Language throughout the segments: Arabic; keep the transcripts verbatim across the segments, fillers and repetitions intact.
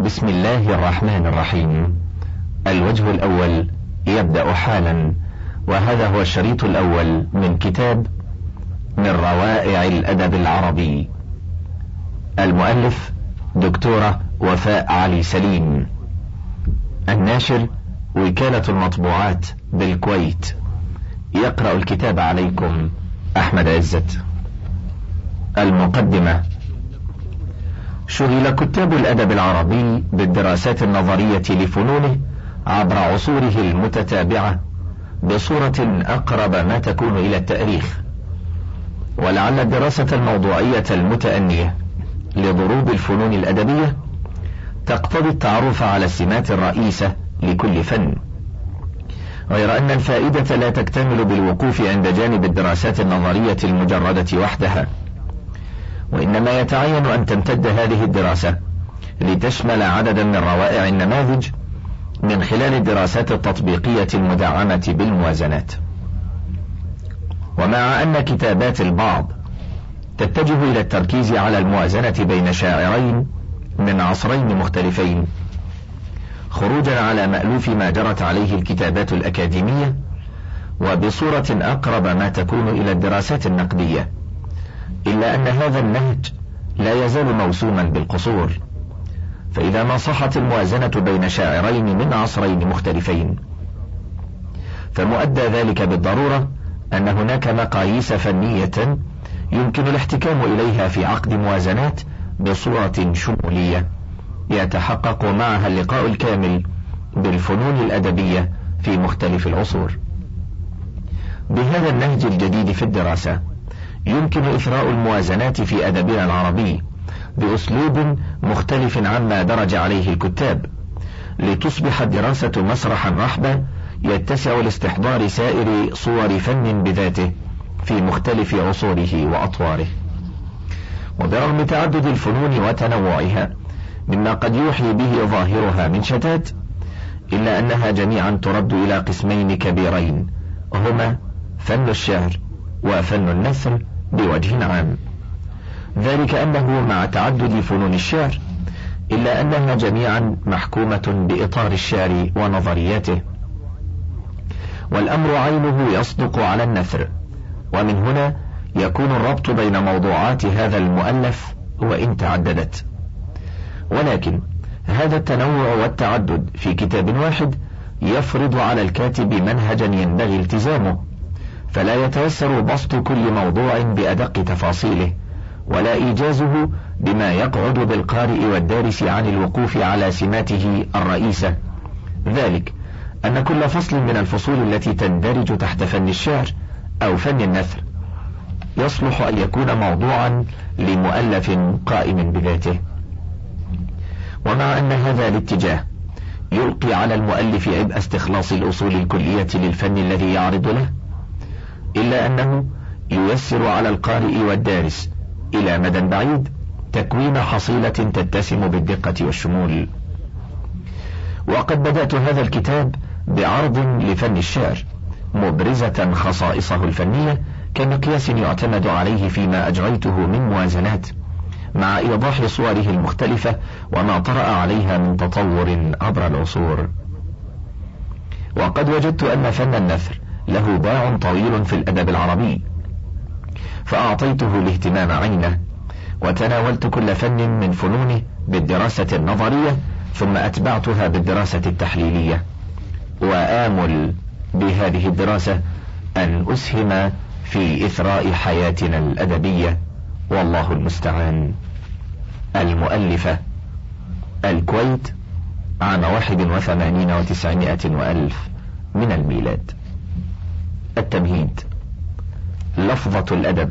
بسم الله الرحمن الرحيم. الوجه الأول يبدأ حالا، وهذا هو الشريط الأول من كتاب من روائع الأدب العربي. المؤلف دكتورة وفاء علي سليم. الناشر وكالة المطبوعات بالكويت. يقرأ الكتاب عليكم أحمد عزت. المقدمة. شغل كتاب الأدب العربي بالدراسات النظرية لفنونه عبر عصوره المتتابعة بصورة أقرب ما تكون إلى التاريخ، ولعل الدراسة الموضوعية المتأنية لضروب الفنون الأدبية تقتضي التعرف على السمات الرئيسة لكل فن، غير أن الفائدة لا تكتمل بالوقوف عند جانب الدراسات النظرية المجردة وحدها، وإنما يتعين أن تمتد هذه الدراسة لتشمل عددا من روائع النماذج من خلال الدراسات التطبيقية المدعمة بالموازنات. ومع أن كتابات البعض تتجه إلى التركيز على الموازنة بين شاعرين من عصرين مختلفين خروجا على مألوف ما جرت عليه الكتابات الأكاديمية، وبصورة أقرب ما تكون إلى الدراسات النقدية، إلا أن هذا النهج لا يزال موسوما بالقصور، فإذا ما صحت الموازنة بين شاعرين من عصرين مختلفين فمؤدى ذلك بالضرورة أن هناك مقاييس فنية يمكن الاحتكام إليها في عقد موازنات بصورة شمولية يتحقق معها اللقاء الكامل بالفنون الأدبية في مختلف العصور. بهذا النهج الجديد في الدراسة يمكن إثراء الموازنات في أدبنا العربي بأسلوب مختلف عما درج عليه الكتاب، لتصبح الدراسة مسرحا رحبا يتسع لاستحضار سائر صور فن بذاته في مختلف عصوره وأطواره. وبرغم تعدد الفنون وتنوعها مما قد يوحي به ظاهرها من شتات، إلا أنها جميعا ترد إلى قسمين كبيرين، هما فن الشعر وفن النثر بوجه عام، ذلك أنه مع تعدد فنون الشعر إلا أنها جميعا محكومة بإطار الشعر ونظرياته، والأمر عينه يصدق على النثر، ومن هنا يكون الربط بين موضوعات هذا المؤلف وإن تعددت. ولكن هذا التنوع والتعدد في كتاب واحد يفرض على الكاتب منهجا ينبغي التزامه، فلا يتيسر بسط كل موضوع بأدق تفاصيله، ولا إيجازه بما يقعد بالقارئ والدارس عن الوقوف على سماته الرئيسة، ذلك أن كل فصل من الفصول التي تندرج تحت فن الشعر أو فن النثر يصلح أن يكون موضوعا لمؤلف قائم بذاته. ومع أن هذا الاتجاه يلقي على المؤلف عبء استخلاص الأصول الكلية للفن الذي يعرض له، إلا أنه ييسر على القارئ والدارس إلى مدى بعيد تكوين حصيلة تتسم بالدقة والشمول. وقد بدأت هذا الكتاب بعرض لفن الشعر مبرزة خصائصه الفنية كمقياس يعتمد عليه فيما أجريته من موازنات، مع إيضاح صوره المختلفة وما طرأ عليها من تطور عبر العصور. وقد وجدت أن فن النثر له باع طويل في الأدب العربي، فأعطيته الاهتمام عينه، وتناولت كل فن من فنونه بالدراسة النظرية ثم أتبعتها بالدراسة التحليلية، وآمل بهذه الدراسة أن أسهم في إثراء حياتنا الأدبية، والله المستعان. المؤلفة الكويت عام واحد وثمانين وتسعمائة وألف من الميلاد. التمهيد. لفظة الأدب.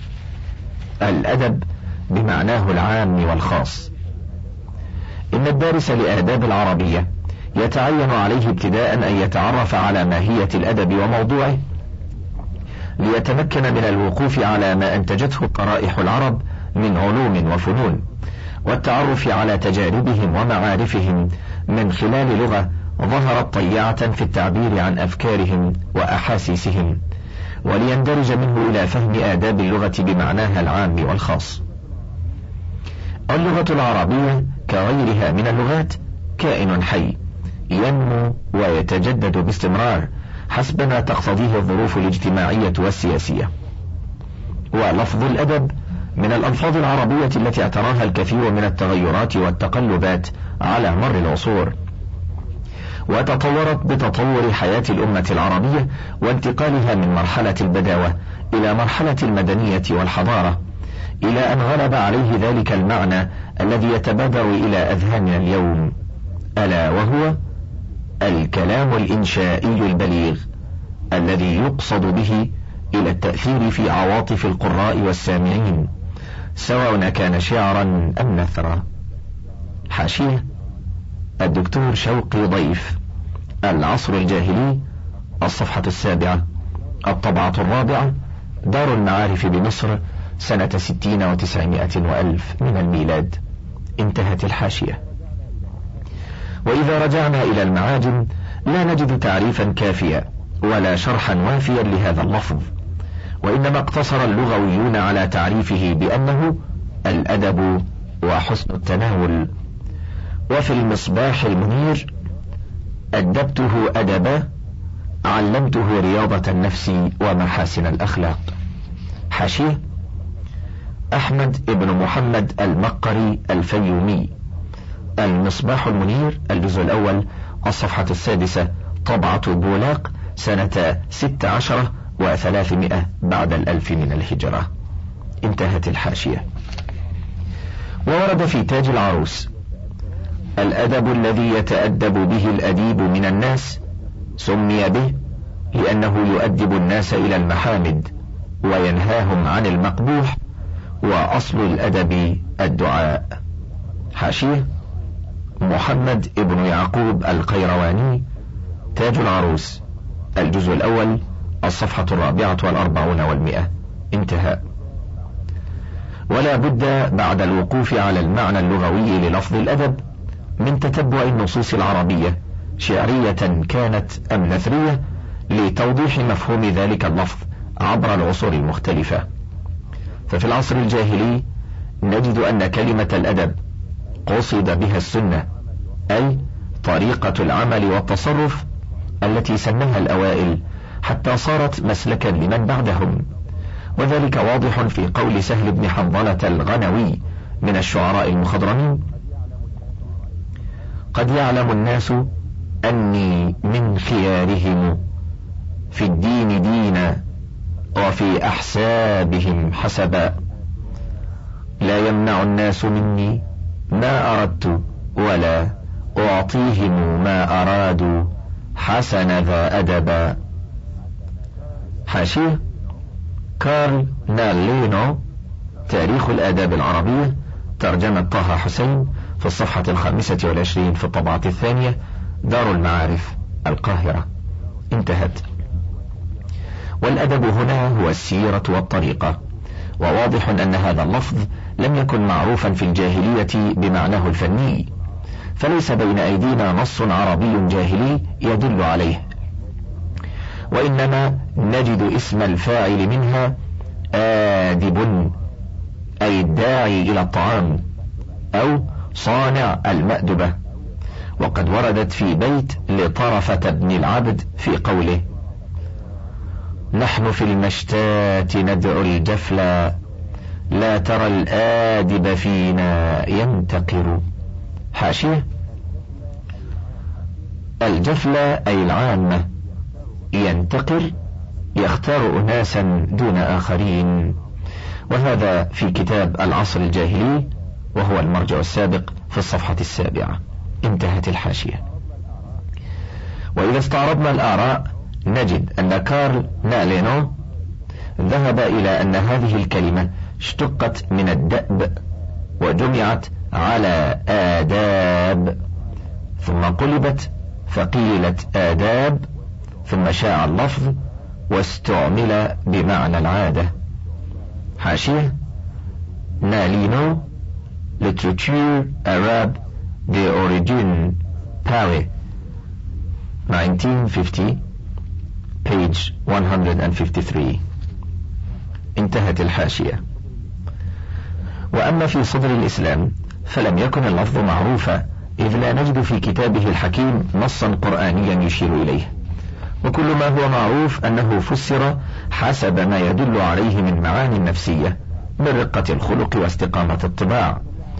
الأدب بمعناه العام والخاص. إن الدارس لآداب العربية يتعين عليه ابتداء أن يتعرف على ماهية الأدب وموضوعه، ليتمكن من الوقوف على ما أنتجته قرائح العرب من علوم وفنون، والتعرف على تجاربهم ومعارفهم من خلال لغة ظهرت طيعة في التعبير عن أفكارهم وأحاسيسهم، وليندرج منه إلى فهم آداب اللغة بمعناها العام والخاص. اللغة العربية كغيرها من اللغات كائن حي ينمو ويتجدد باستمرار حسب ما تقتضيه الظروف الاجتماعية والسياسية. ولفظ الأدب من الألفاظ العربية التي اعتراها الكثير من التغيرات والتقلبات على مر العصور، وتطورت بتطور حياة الأمة العربية وانتقالها من مرحلة البداوة إلى مرحلة المدنية والحضارة، إلى أن غلب عليه ذلك المعنى الذي يتبادر إلى أذهاننا اليوم، ألا وهو الكلام الإنشائي البليغ الذي يقصد به إلى التأثير في عواطف القراء والسامعين، سواء كان شعرا أم نثرا. حاشية الدكتور شوقي ضيف، العصر الجاهلي، الصفحة السابعة، الطبعة الرابعة، دار المعارف بمصر، سنة ستين وتسعمائة وألف من الميلاد. انتهت الحاشية. وإذا رجعنا إلى المعاجم لا نجد تعريفا كافيا ولا شرحا وافيا لهذا اللفظ، وإنما اقتصر اللغويون على تعريفه بأنه الأدب وحسن التناول. وفي المصباح المنير: أدبته أدبا، علمته رياضة النفس ومحاسن الأخلاق. حاشية أحمد ابن محمد المقري الفيومي، المصباح المنير، الجزء الأول، الصفحة السادسة، طبعة بولاق، سنة ست عشرة وثلاثمائة بعد الألف من الهجرة. انتهت الحاشية. وورد في تاج العروس: الأدب الذي يتأدب به الأديب من الناس سمي به لأنه يؤدب الناس إلى المحامد وينهاهم عن المقبوح، وأصل الأدب الدعاء. حاشية محمد ابن يعقوب القيرواني، تاج العروس، الجزء الأول، الصفحة الرابعة والأربعون والمئة. انتهى. ولا بد بعد الوقوف على المعنى اللغوي للفظ الأدب من تتبع النصوص العربية شعرية كانت أم نثرية لتوضيح مفهوم ذلك اللفظ عبر العصور المختلفة. ففي العصر الجاهلي نجد أن كلمة الأدب قصد بها السنة، أي طريقة العمل والتصرف التي سنها الأوائل حتى صارت مسلكا لمن بعدهم، وذلك واضح في قول سهل بن حنظلة الغنوي من الشعراء المخضرمين: قد يعلم الناس أني من خيارهم في الدين دينا وفي أحسابهم حسبا، لا يمنع الناس مني ما أردت ولا أعطيهم ما أرادوا حسن ذا أدبا. حاشية كارل نالينو، تاريخ الآداب العربية، ترجمة طه حسين، في الصفحة الخامسة والعشرين في الطبعة الثانية، دار المعارف، القاهرة. انتهت. والأدب هنا هو السيرة والطريقة، وواضح أن هذا اللفظ لم يكن معروفا في الجاهلية بمعناه الفني، فليس بين أيدينا نص عربي جاهلي يدل عليه، وإنما نجد اسم الفاعل منها آدب، أي الداعي إلى الطعام أو صانع المأدبة. وقد وردت في بيت لطرفة بن العبد في قوله: نحن في المشتات ندعو الجفلا، لا ترى الآدب فينا ينتقر. حاشية الجفلة أي العامة، ينتقر يختار أناسا دون آخرين، وهذا في كتاب العصر الجاهلي وهو المرجع السابق في الصفحة السابعة. انتهت الحاشية. وإذا استعرضنا الآراء نجد أن كارل نالينو ذهب إلى أن هذه الكلمة اشتقت من الدأب وجمعت على آداب، ثم قلبت فقيلت آداب، ثم شاع اللفظ واستعمل بمعنى العادة. حاشية نالينو، Literature Arabe d'origine Paris nineteen fifty page one hundred fifty-three. انتهت الحاشية. وأما في صدر الإسلام فلم يكن اللفظ معروفا، إذ لا نجد في كتابه الحكيم نصا قرآنيا يشير إليه، وكل ما هو معروف أنه فسر حسب ما يدل عليه من معاني نفسية من رقة الخلق واستقامة الطباع.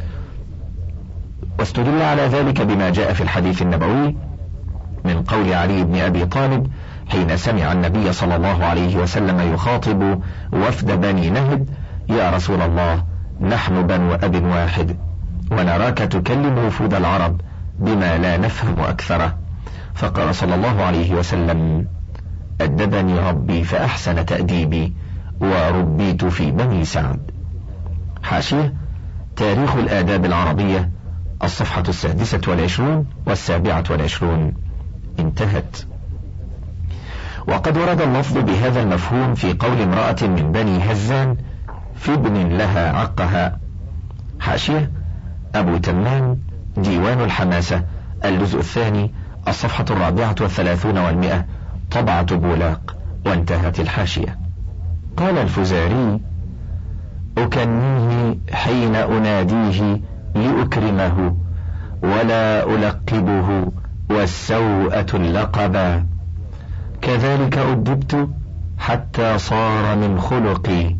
واستدل على ذلك بما جاء في الحديث النبوي من قول علي بن أبي طالب حين سمع النبي صلى الله عليه وسلم يخاطب وفد بني نهد: يا رسول الله، نحن بنو أب واحد، ونراك تكلم وفود العرب بما لا نفهم أكثره. فقال صلى الله عليه وسلم: أدبني ربي فأحسن تأديبي، وربيت في بني سعد. حاشية: تاريخ الآداب العربية، الصفحة السادسة والعشرون والسابعة والعشرون. انتهت. وقد ورد اللفظ بهذا المفهوم في قول امرأة من بني هزان في ابن لها عقها. حاشية: أبو تمام، ديوان الحماسة، الجزء الثاني، الصفحة الرابعة والثلاثون والمئة، طبعة بولاق. وانتهت الحاشية. قال الفزاري: أكنيه حين أناديه لأكرمه، ولا ألقبه والسوءة اللقبا، كذلك أدبت حتى صار من خلقي،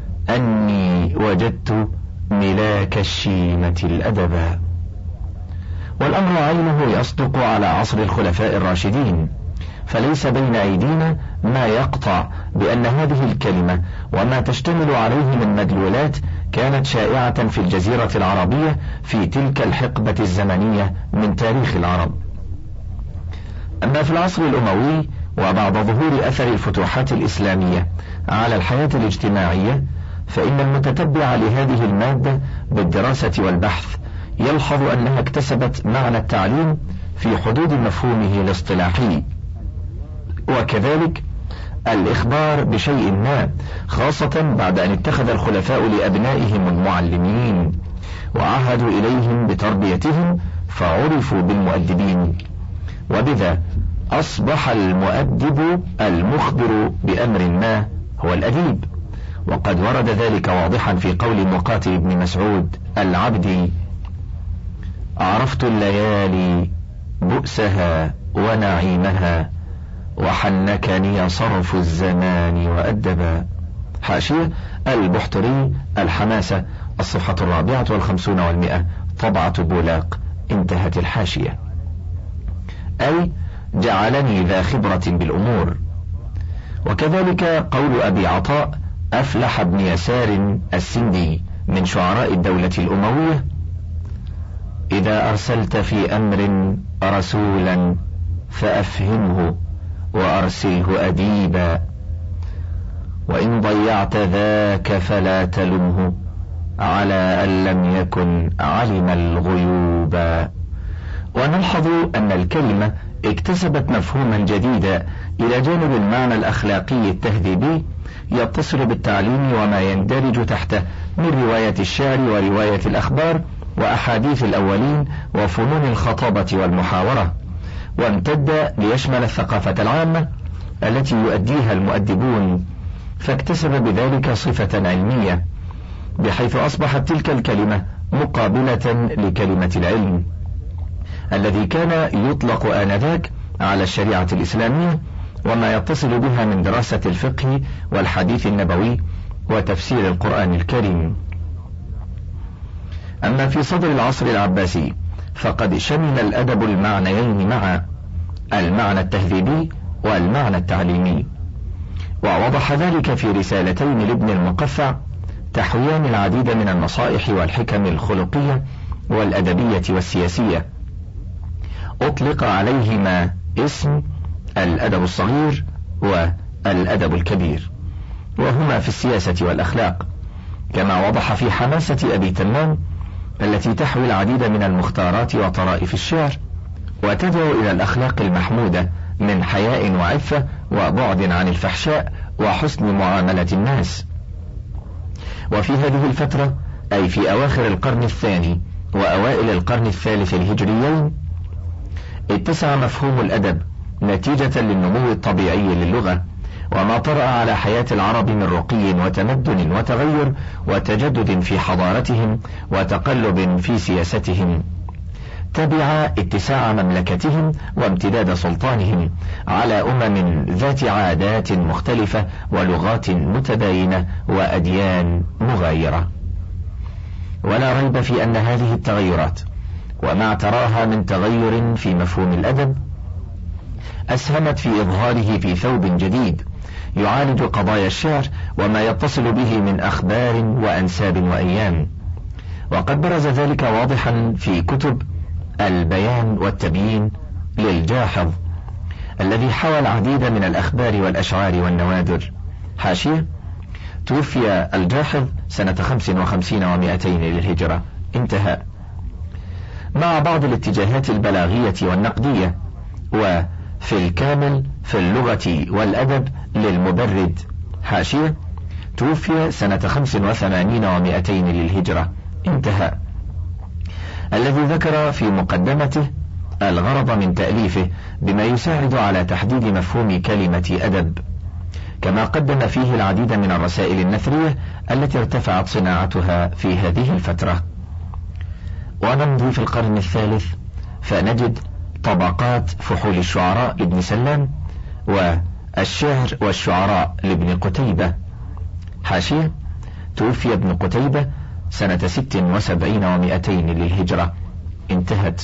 أني وجدت ملاك الشيمة الأدبا. والأمر عينه يصدق على عصر الخلفاء الراشدين، فليس بين أيدينا ما يقطع بأن هذه الكلمة وما تشتمل عليه من مدلولات كانت شائعة في الجزيرة العربية في تلك الحقبة الزمنية من تاريخ العرب. أما في العصر الأموي وبعد ظهور أثر الفتوحات الإسلامية على الحياة الاجتماعية، فإن المتتبع لهذه المادة بالدراسة والبحث يلحظ أنها اكتسبت معنى التعليم في حدود مفهومه الاصطلاحي، وكذلك الإخبار بشيء ما، خاصة بعد أن اتخذ الخلفاء لأبنائهم المعلمين وعهدوا إليهم بتربيتهم فعرفوا بالمؤدبين، وبذا أصبح المؤدب المخبر بأمر ما هو الأديب. وقد ورد ذلك واضحا في قول مقاتل بن مسعود العبدي: عرفت الليالي بؤسها ونعيمها، وحنكني صرف الزمان وأدبا. حاشية: البحتري، الحماسة، الصفحة الرابعة والخمسون والمئة، طبعة بولاق. انتهت الحاشية. أي جعلني ذا خبرة بالأمور. وكذلك قول أبي عطاء أفلح بن يسار السندي من شعراء الدولة الأموية: إذا أرسلت في أمر رسولا فأفهمه وأرسله أديبا، وإن ضيعت ذاك فلا تلمه على أن لم يكن علم الغيوبا. ونلحظ أن الكلمة اكتسبت مفهوما جديدا إلى جانب المعنى الأخلاقي التهذيبي يتصل بالتعليم وما يندرج تحته من رواية الشعر ورواية الأخبار وأحاديث الأولين وفنون الخطابة والمحاورة، وامتد ليشمل الثقافة العامة التي يؤديها المؤدبون، فاكتسب بذلك صفة علمية، بحيث أصبحت تلك الكلمة مقابلة لكلمة العلم الذي كان يطلق آنذاك على الشريعة الإسلامية وما يتصل بها من دراسة الفقه والحديث النبوي وتفسير القرآن الكريم. أما في صدر العصر العباسي فقد شمل الأدب المعنيين معا، المعنى التهذيبي والمعنى التعليمي، ووضح ذلك في رسالتين لابن المقفع تحويان العديد من النصائح والحكم الخلقية والأدبية والسياسية، أطلق عليهما اسم الأدب الصغير والأدب الكبير، وهما في السياسة والأخلاق، كما وضح في حماسة أبي تمام التي تحوي العديد من المختارات وطرائف الشعر وتدعو إلى الأخلاق المحمودة من حياء وعفة وبعد عن الفحشاء وحسن معاملة الناس. وفي هذه الفترة أي في أواخر القرن الثاني وأوائل القرن الثالث الهجريين اتسع مفهوم الأدب نتيجة للنمو الطبيعي للغة، وما طرأ على حياة العرب من رقي وتمدن وتغير وتجدد في حضارتهم وتقلب في سياستهم، تبع اتساع مملكتهم وامتداد سلطانهم على أمم ذات عادات مختلفة ولغات متباينة وأديان مغايرة. ولا ريب في أن هذه التغيرات وما اعتراها من تغير في مفهوم الأدب أسهمت في إظهاره في ثوب جديد يعالج قضايا الشعر وما يتصل به من أخبار وأنساب وأيام. وقد برز ذلك واضحا في كتب البيان والتبيين للجاحظ الذي حوى العديد من الأخبار والأشعار والنوادر. حاشية: توفي الجاحظ سنة خمس وخمسين ومائتين للهجرة. انتهى. مع بعض الاتجاهات البلاغية والنقدية. وفي الكامل في اللغة والأدب للمبرد. حاشية: توفي سنة خمس وثمانين ومائتين للهجرة. انتهى. الذي ذكر في مقدمته الغرض من تأليفه بما يساعد على تحديد مفهوم كلمة أدب، كما قدم فيه العديد من الرسائل النثرية التي ارتفعت صناعتها في هذه الفترة. ونمضي في القرن الثالث فنجد طبقات فحول الشعراء لابن سلام والشعر والشعراء لابن قتيبة. حاشية: توفي ابن قتيبة سنة ست وسبعين ومائتين للهجرة. انتهت.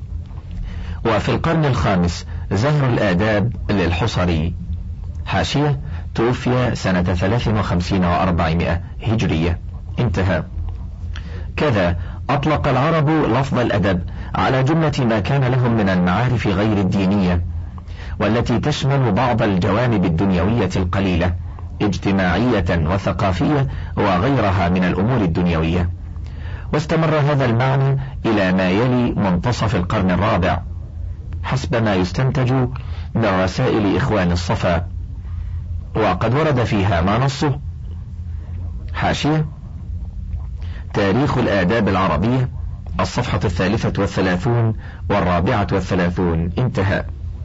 وفي القرن الخامس زهر الآداب للحصري. حاشية: توفي سنة ثلاث وخمسين وأربعمائة هجرية. انتهى. كذا أطلق العرب لفظ الأدب على جملة ما كان لهم من المعارف غير الدينية والتي تشمل بعض الجوانب الدنيوية القليلة اجتماعية وثقافية وغيرها من الأمور الدنيوية. واستمر هذا المعنى إلى ما يلي منتصف القرن الرابع حسب ما يستنتج من رسائل إخوان الصفا، وقد ورد فيها ما نصه. حاشية: تاريخ الآداب العربية، الصفحة الثالثة والثلاثون والرابعة والثلاثون. انتهى.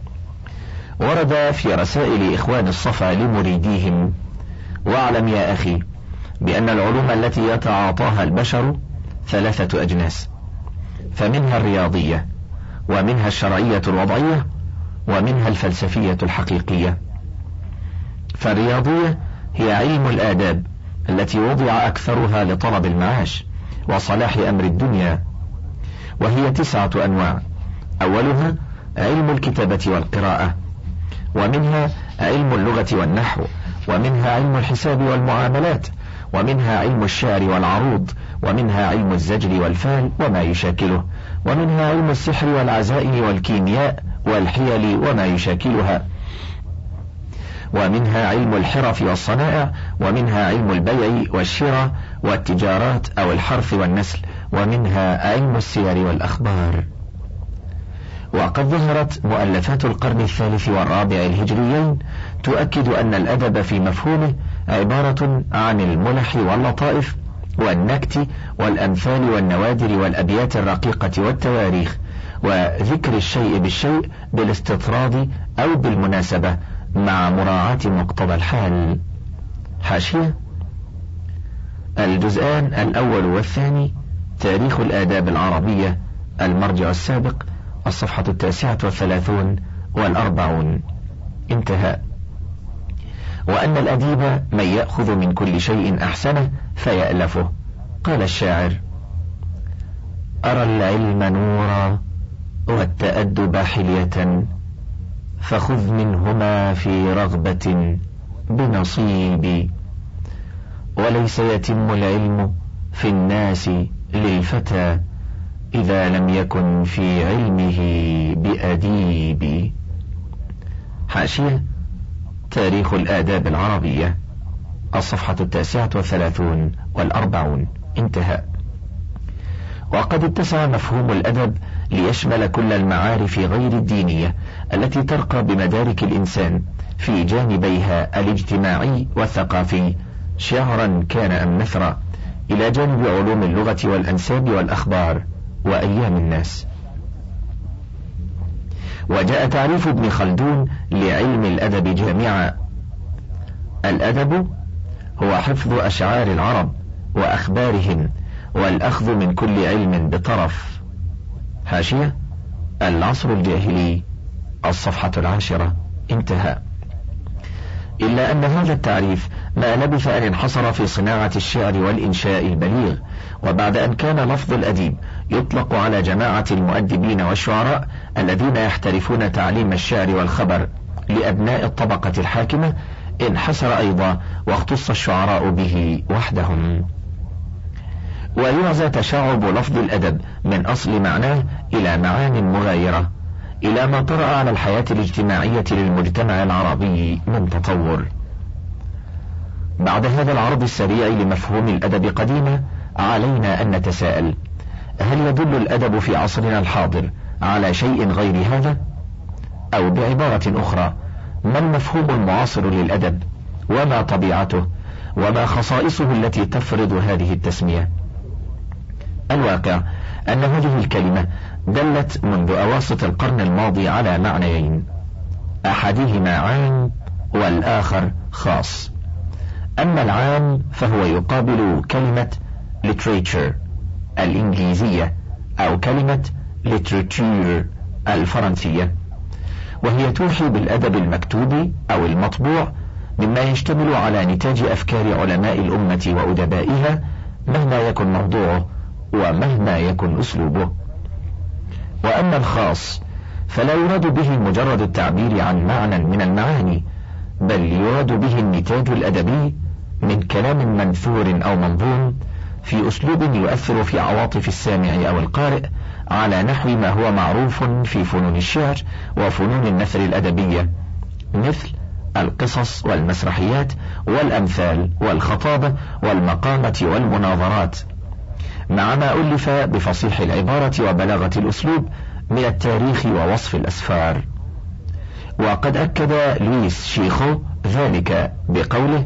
ورد في رسائل إخوان الصفا لمريديهم: واعلم يا أخي بأن العلوم التي يتعاطاها البشر ثلاثة أجناس، فمنها الرياضية، ومنها الشرعية الوضعية، ومنها الفلسفية الحقيقية. فالرياضية هي علم الآداب التي وضع أكثرها لطلب المعاش وصلاح أمر الدنيا، وهي تسعة أنواع. أولها علم الكتابة والقراءة، ومنها علم اللغة والنحو، ومنها علم الحساب والمعاملات، ومنها علم الشعر والعروض، ومنها علم الزجر والفال وما يشاكله، ومنها علم السحر والعزائم والكيمياء والحيل وما يشاكلها، ومنها علم الحرف والصنائع، ومنها علم البيع والشراء والتجارات أو الحرث والنسل، ومنها علم السير والأخبار. وقد ظهرت مؤلفات القرن الثالث والرابع الهجريين تؤكد أن الأدب في مفهومه عبارة عن الملح واللطائف والنكت والأمثال والنوادر والأبيات الرقيقة والتواريخ، وذكر الشيء بالشيء بالاستطراد أو بالمناسبة مع مراعاة مقتضى الحال. حاشية: الجزءان الأول والثاني تاريخ الآداب العربية، المرجع السابق، الصفحة التاسعة والثلاثون والأربعون. انتهى. وأن الأديب من يأخذ من كل شيء أحسنه فيألفه. قال الشاعر: أرى العلم نورا والتأدب حلية، فخذ منهما في رغبة بنصيبي، وليس يتم العلم في الناس للفتى إذا لم يكن في علمه بأديب. حاشية: تاريخ الآداب العربية، الصفحة التاسعة والثلاثون والأربعون. انتهى. وقد اتسع مفهوم الأدب ليشمل كل المعارف غير الدينية التي ترقى بمدارك الإنسان في جانبيها الاجتماعي والثقافي، شعرا كان أم نثرا، إلى جانب علوم اللغة والأنساب والأخبار وأيام الناس. وجاء تعريف ابن خلدون لعلم الأدب جامعا: الأدب هو حفظ أشعار العرب وأخبارهم والأخذ من كل علم بطرف. حاشية: العصر الجاهلي، الصفحة العاشرة، انتهى. إلا أن هذا التعريف ما لبث أن انحصر في صناعة الشعر والإنشاء البليغ، وبعد أن كان لفظ الأديب يطلق على جماعة المؤدبين والشعراء الذين يحترفون تعليم الشعر والخبر لأبناء الطبقة الحاكمة، انحصر أيضا واختص الشعراء به وحدهم. ويعزى تشعب لفظ الأدب من أصل معناه إلى معان مغايرة، إلى ما طرأ على الحياة الاجتماعية للمجتمع العربي من تطور. بعد هذا العرض السريع لمفهوم الأدب قديما، علينا أن نتساءل: هل يدل الأدب في عصرنا الحاضر على شيء غير هذا؟ أو بعبارة أخرى، ما المفهوم المعاصر للأدب؟ وما طبيعته؟ وما خصائصه التي تفرض هذه التسمية؟ الواقع أن هذه الكلمة دلت منذ أواسط القرن الماضي على معنيين، أحدهما عام والآخر خاص. أما العام فهو يقابل كلمة literature الإنجليزية أو كلمة literature الفرنسية، وهي توحي بالأدب المكتوب أو المطبوع، مما يشتمل على نتاج أفكار علماء الأمة وأدبائها مهما يكن موضوعه ومهما يكن أسلوبه. وأما الخاص فلا يراد به مجرد التعبير عن معنى من المعاني، بل يراد به النتاج الأدبي من كلام منثور أو منظوم في أسلوب يؤثر في عواطف السامع أو القارئ، على نحو ما هو معروف في فنون الشعر وفنون النثر الأدبية، مثل القصص والمسرحيات والأمثال والخطابة والمقامة والمناظرات، مع ما ألف بفصيح العبارة وبلاغة الأسلوب من التاريخ ووصف الأسفار. وقد أكد لويس شيخو ذلك بقوله: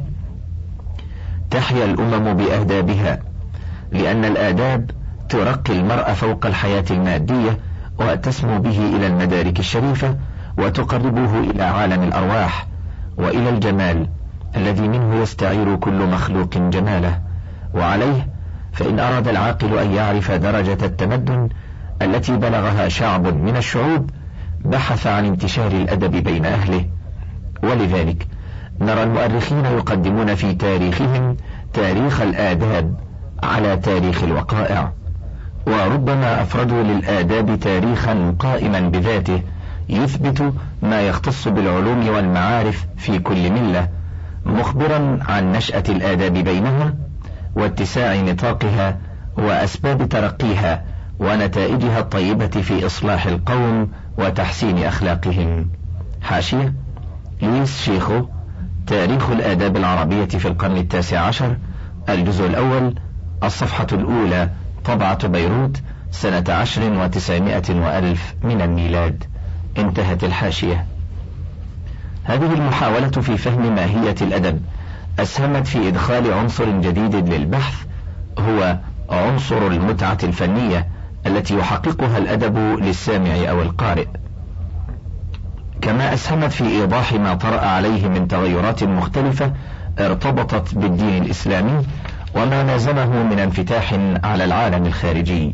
تحيا الأمم بآدابها، لأن الآداب ترقي المرء فوق الحياة المادية وتسمو به إلى المدارك الشريفة وتقربه إلى عالم الأرواح وإلى الجمال الذي منه يستعير كل مخلوق جماله. وعليه فإن أراد العاقل أن يعرف درجة التمدن التي بلغها شعب من الشعوب، بحث عن انتشار الأدب بين أهله. ولذلك نرى المؤرخين يقدمون في تاريخهم تاريخ الآداب على تاريخ الوقائع، وربما أفردوا للآداب تاريخا قائما بذاته يثبت ما يختص بالعلوم والمعارف في كل ملة، مخبرا عن نشأة الآداب بينها واتساع نطاقها وأسباب ترقيها ونتائجها الطيبة في إصلاح القوم وتحسين أخلاقهم. حاشية: لويس شيخو، تاريخ الآداب العربية في القرن التاسع عشر، الجزء الأول، الصفحة الأولى، طبعة بيروت، سنة عشر وتسعمائة وألف من الميلاد. انتهت الحاشية. هذه المحاولة في فهم ماهية الأدب أسهمت في إدخال عنصر جديد للبحث، هو عنصر المتعة الفنية التي يحققها الأدب للسامع أو القارئ، كما أسهمت في إيضاح ما طرأ عليه من تغيرات مختلفة ارتبطت بالدين الإسلامي وما لازمه من انفتاح على العالم الخارجي.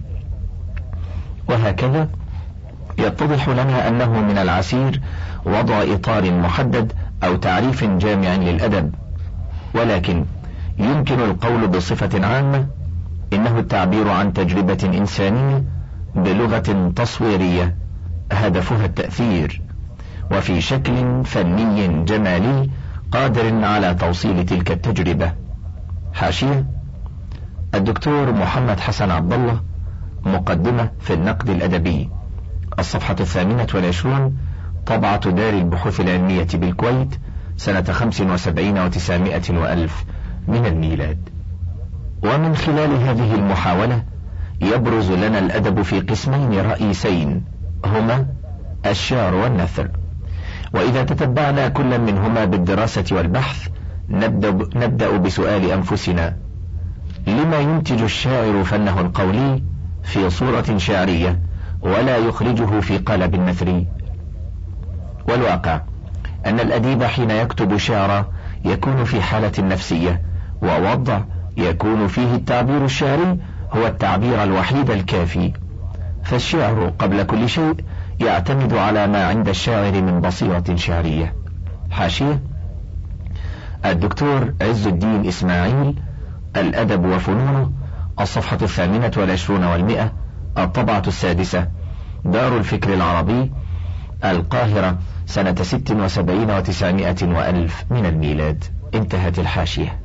وهكذا يتضح لنا أنه من العسير وضع إطار محدد أو تعريف جامع للأدب، ولكن يمكن القول بصفة عامة إنه التعبير عن تجربة إنسانية بلغة تصويرية هدفها التأثير، وفي شكل فني جمالي قادر على توصيل تلك التجربة. حاشية: الدكتور محمد حسن عبد الله، مقدمة في النقد الأدبي، الصفحة الثامنة والعشرون، طبعة دار البحوث العلمية بالكويت، سنة خمس وسبعين وتسعمائة وألف من الميلاد. ومن خلال هذه المحاولة يبرز لنا الأدب في قسمين رئيسين، هما الشعر والنثر، وإذا تتبعنا كل منهما بالدراسة والبحث نبدأ, نبدأ بسؤال أنفسنا: لما ينتج الشاعر فنه القولي في صورة شعرية ولا يخرجه في قالب نثري؟ والواقع أن الأديب حين يكتب شعرا يكون في حالة نفسية، ووضع يكون فيه التعبير الشعري هو التعبير الوحيد الكافي. فالشعر قبل كل شيء يعتمد على ما عند الشاعر من بصيرة شعرية. حاشية: الدكتور عز الدين إسماعيل، الأدب وفنونه، الصفحة الثامنة والعشرون والمئة، الطبعة السادسة، دار الفكر العربي، القاهرة، سنة ست وسبعين وتسعمائة وألف من الميلاد. انتهت الحاشية.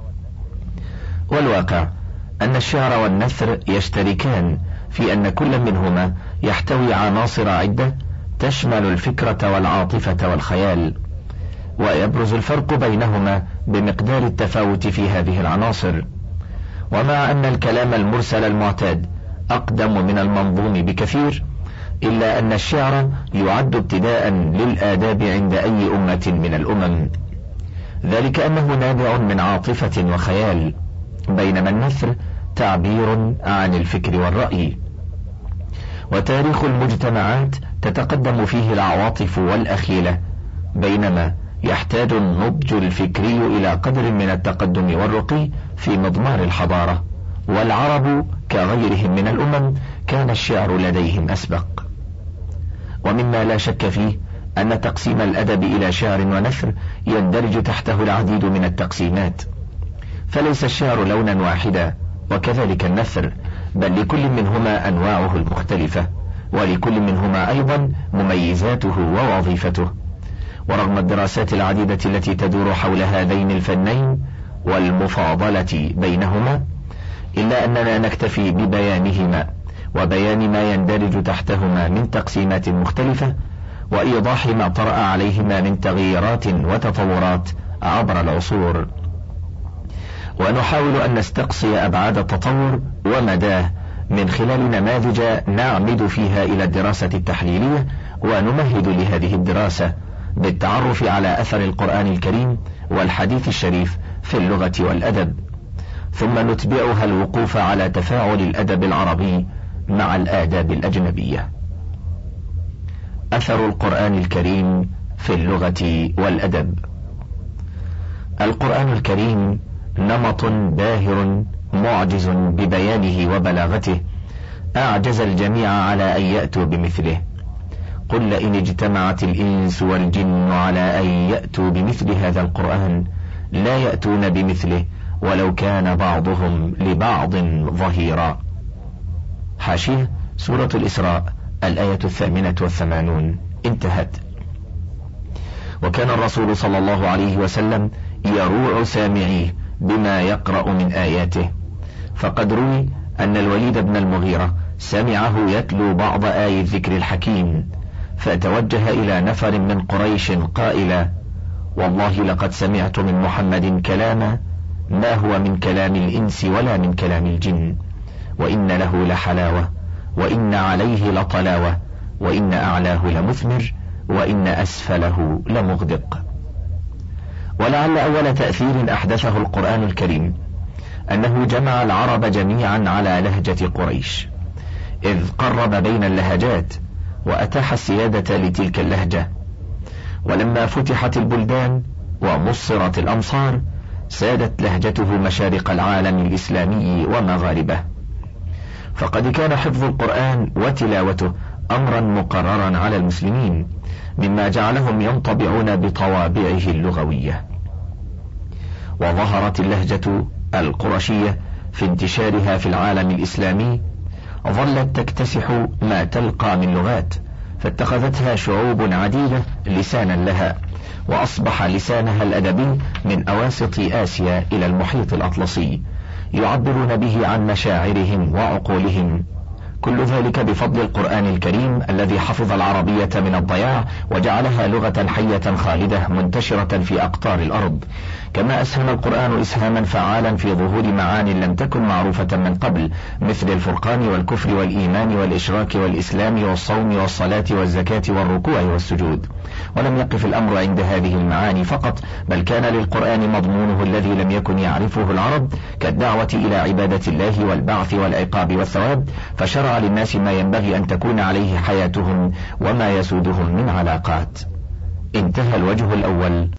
والواقع أن الشعر والنثر يشتركان في أن كل منهما يحتوي عناصر عدة تشمل الفكرة والعاطفة والخيال، ويبرز الفرق بينهما بمقدار التفاوت في هذه العناصر. ومع أن الكلام المرسل المعتاد أقدم من المنظوم بكثير، إلا أن الشعر يعد ابتداء للآداب عند أي أمة من الأمم، ذلك أنه نابع من عاطفة وخيال، بينما النثر تعبير عن الفكر والرأي. وتاريخ المجتمعات تتقدم فيه العواطف والأخيلة، بينما يحتاج النضج الفكري إلى قدر من التقدم والرقي في مضمار الحضارة. والعرب كغيرهم من الأمم كان الشعر لديهم أسبق. ومما لا شك فيه أن تقسيم الأدب إلى شعر ونثر يندرج تحته العديد من التقسيمات، فليس الشعر لونا واحدا، وكذلك النثر، بل لكل منهما أنواعه المختلفة، ولكل منهما أيضا مميزاته ووظيفته. ورغم الدراسات العديدة التي تدور حول هذين الفنين والمفاضلة بينهما، إلا أننا نكتفي ببيانهما وبيان ما يندرج تحتهما من تقسيمات مختلفة، وإيضاح ما طرأ عليهما من تغييرات وتطورات عبر العصور. ونحاول أن نستقصي أبعاد التطور ومداه من خلال نماذج نعمد فيها إلى الدراسة التحليلية، ونمهد لهذه الدراسة بالتعرف على أثر القرآن الكريم والحديث الشريف في اللغة والأدب، ثم نتبعها الوقوف على تفاعل الأدب العربي مع الآداب الأجنبية. أثر القرآن الكريم في اللغة والأدب. القرآن الكريم نمط باهر معجز ببيانه وبلاغته، أعجز الجميع على أن يأتوا بمثله. قل لئن اجتمعت الإنس والجن على أن يأتوا بمثل هذا القرآن لا يأتون بمثله ولو كان بعضهم لبعض ظهيرا. حاشية: سورة الإسراء، الآية الثامنة والثمانون. انتهت. وكان الرسول صلى الله عليه وسلم يروع سامعيه بما يقرأ من آياته، فقد روي أن الوليد بن المغيرة سمعه يتلو بعض آي الذكر الحكيم، فتوجه إلى نفر من قريش قائلا: والله لقد سمعت من محمد كلاما ما هو من كلام الإنس ولا من كلام الجن، وإن له لحلاوة، وإن عليه لطلاوة، وإن أعلاه لمثمر، وإن أسفله لمغدق. ولعل أول تأثير أحدثه القرآن الكريم أنه جمع العرب جميعا على لهجة قريش، إذ قرب بين اللهجات وأتاح السيادة لتلك اللهجة. ولما فتحت البلدان ومصرت الأمصار سادت لهجته مشارق العالم الإسلامي ومغاربه، فقد كان حفظ القرآن وتلاوته أمرا مقررا على المسلمين، مما جعلهم ينطبعون بطوابعه اللغوية. وظهرت اللهجة القرشية في انتشارها في العالم الإسلامي، ظلت تكتسح ما تلقى من لغات، فاتخذتها شعوب عديدة لسانا لها، وأصبح لسانها الأدبي من أواسط آسيا إلى المحيط الأطلسي يعبرون به عن مشاعرهم وعقولهم، كل ذلك بفضل القرآن الكريم الذي حفظ العربية من الضياع وجعلها لغة حية خالدة منتشرة في أقطار الأرض. كما أسهم القرآن إسهاما فعالا في ظهور معان لم تكن معروفة من قبل، مثل الفرقان والكفر والإيمان والإشراك والإسلام والصوم والصلاة والزكاة والركوع والسجود. ولم يقف الأمر عند هذه المعاني فقط، بل كان للقرآن مضمونه الذي لم يكن يعرفه العرب، كالدعوة إلى عبادة الله والبعث والعقاب والثواب، فشرع للناس ما ينبغي أن تكون عليه حياتهم وما يسودهم من علاقات. انتهى الوجه الأول.